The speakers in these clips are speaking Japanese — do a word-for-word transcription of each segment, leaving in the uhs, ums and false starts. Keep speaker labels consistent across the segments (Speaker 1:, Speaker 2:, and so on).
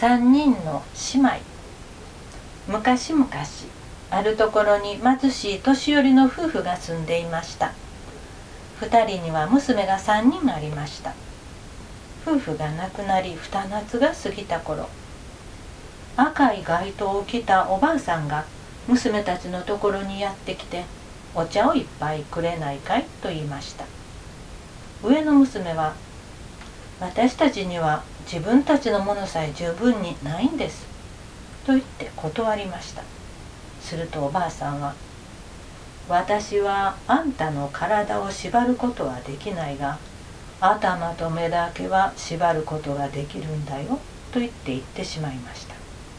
Speaker 1: 三人の姉妹。昔々あるところに貧しい年寄りの夫婦が住んでいました。二人には娘が三人ありました。夫婦が亡くなり二夏が過ぎた頃、赤い街灯を着たおばあさんが娘たちのところにやってきて、お茶を一杯くれないかいと言いました。上の娘は、私たちには自分たちのものさえ十分にないんですと言って断りました。するとおばあさんは、私はあんたの体を縛ることはできないが、頭と目だけは縛ることができるんだよと言って言ってしまいました。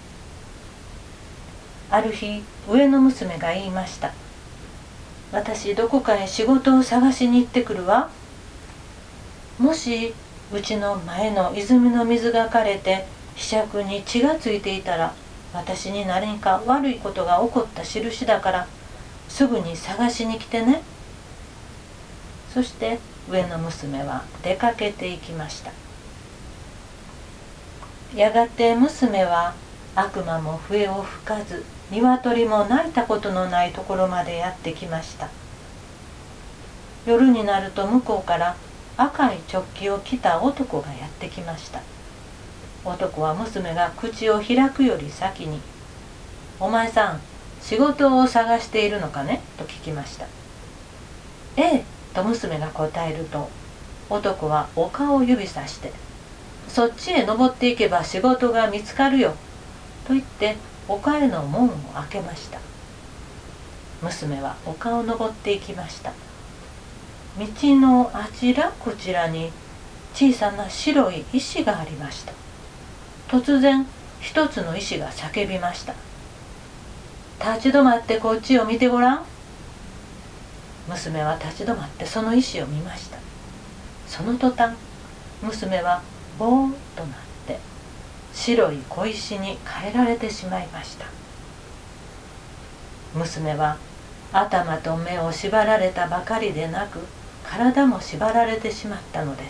Speaker 1: ある日、上の娘が言いました。私どこかへ仕事を探しに行ってくるわ。もしうちの前の泉の水が枯れてひ杓に血がついていたら、私に何か悪いことが起こった印だからすぐに探しに来てね。そして上の娘は出かけていきました。やがて娘は悪魔も笛を吹かず鶏も鳴いたことのないところまでやってきました。夜になると向こうから赤いチョッキを着た男がやってきました。男は娘が口を開くより先に、お前さん、仕事を探しているのかねと聞きました。ええ、と娘が答えると、男はお顔を指さして、そっちへ登っていけば仕事が見つかるよと言って丘への門を開けました。娘は丘を登っていきました。道のあちらこちらに小さな白い石がありました。突然一つの石が叫びました。立ち止まってこっちを見てごらん。娘は立ち止まってその石を見ました。その途端、娘はぼーっとなって白い小石に変えられてしまいました。娘は頭と目を縛られたばかりでなく、体も縛られてしまったのです。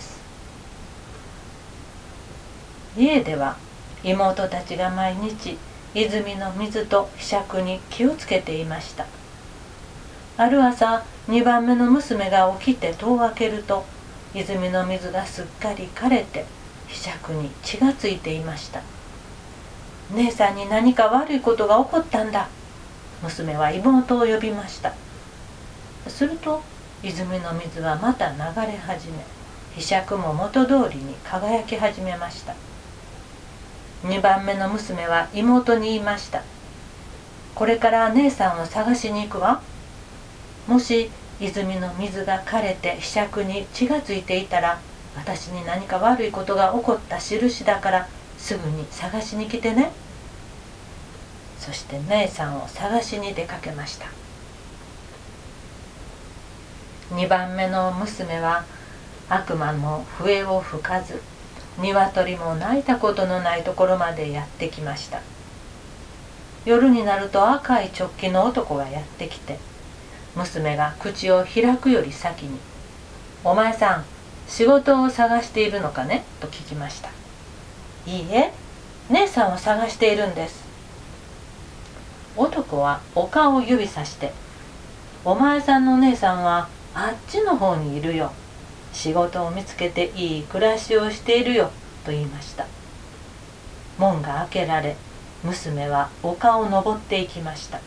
Speaker 1: 家では妹たちが毎日泉の水とひ杓に気をつけていました。ある朝、にばんめの娘が起きて戸を開けると、泉の水がすっかり枯れてひ杓に血がついていました。姉さんに何か悪いことが起こったんだ。娘は妹を呼びました。すると泉の水はまた流れ始め、ひ杓も元通りに輝き始めました。にばんめの娘は妹に言いました。これから姉さんを探しに行くわ。もし泉の水が枯れてひ杓に血がついていたら、私に何か悪いことが起こった印だからすぐに探しに来てね。そして姉さんを探しに出かけました。にばんめの娘は悪魔も笛を吹かず、鶏も鳴いたことのないところまでやってきました。夜になると赤いチョッキの男がやってきて、娘が口を開くより先に、お前さん、仕事を探しているのかねと聞きました。いいえ、姉さんを探しているんです。男はお顔を指さして、お前さんの姉さんはあっちの方にいるよ。仕事を見つけていい暮らしをしているよと言いました。門が開けられ、娘は丘を登っていきました。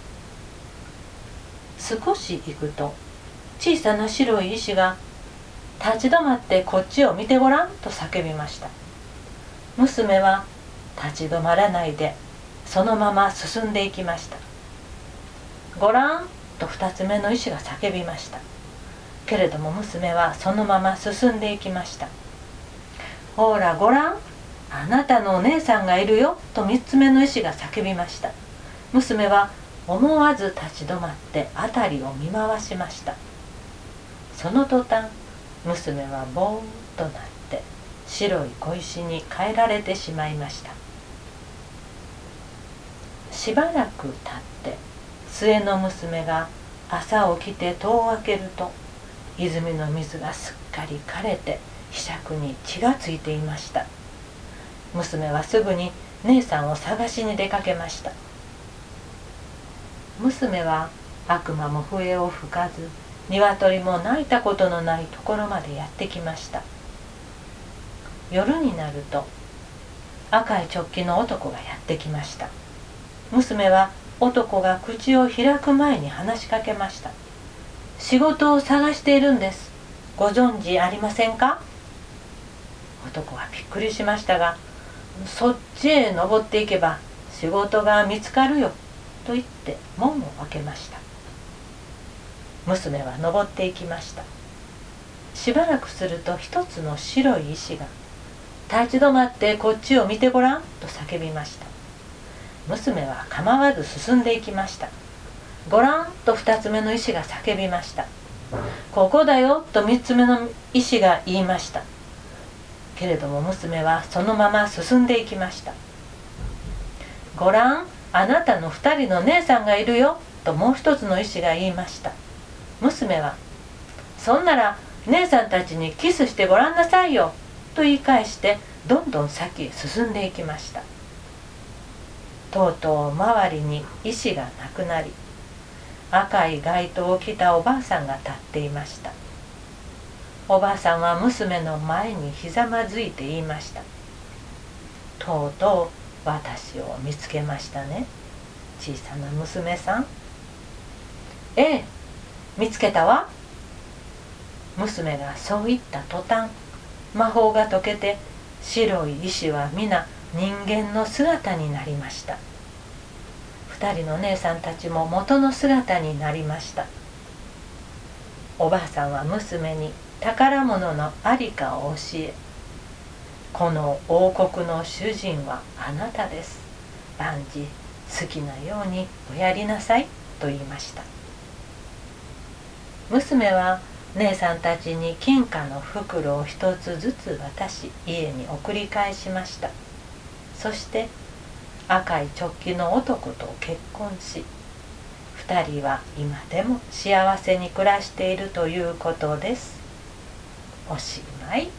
Speaker 1: 少し行くと、小さな白い石が、立ち止まってこっちを見てごらんと叫びました。娘は立ち止まらないで、そのまま進んでいきました。ごらんと二つ目の石が叫びました。けれども娘はそのまま進んでいきました。ほらごらん、あなたのお姉さんがいるよと三つ目の石が叫びました。娘は思わず立ち止まって辺りを見回しました。その途端、娘はぼーっとなって白い小石に変えられてしまいました。しばらく経って末の娘が朝起きて戸を開けると、泉の水がすっかり枯れてひ杓に血がついていました。娘はすぐに姉さんを探しに出かけました。娘は悪魔も笛を吹かず、鶏も鳴いたことのないところまでやってきました。夜になると赤いチョッキの男がやってきました。娘は男が口を開く前に話しかけました。仕事を探しているんです。ご存知ありませんか？男はびっくりしましたが、そっちへ登っていけば仕事が見つかるよと言って門を開けました。娘は登っていきました。しばらくすると一つの白い石が立ち止まってこっちを見てごらんと叫びました。娘は構わず進んでいきました。ごらんと二つ目の石が叫びました。ここだよと三つ目の石が言いました。けれども娘はそのまま進んでいきました。ごらん、あなたの二人の姉さんがいるよともう一つの石が言いました。娘はそんなら姉さんたちにキスしてごらんなさいよと言い返してどんどん先へ進んでいきました。とうとう周りに石がなくなり、赤い街灯を着たおばあさんが立っていました。おばあさんは娘の前にひざまずいて言いました。とうとう私を見つけましたね、小さな娘さん。ええ、見つけたわ。娘がそう言った途端、魔法が解けて白い石は皆人間の姿になりました。二人の姉さんたちも元の姿になりました。おばあさんは娘に宝物のありかを教え、この王国の主人はあなたです。万事好きなようにおやりなさいと言いました。娘は姉さんたちに金貨の袋を一つずつ渡し家に送り返しました。そして赤いチョッキの男と結婚し、二人は今でも幸せに暮らしているということです。おしまい。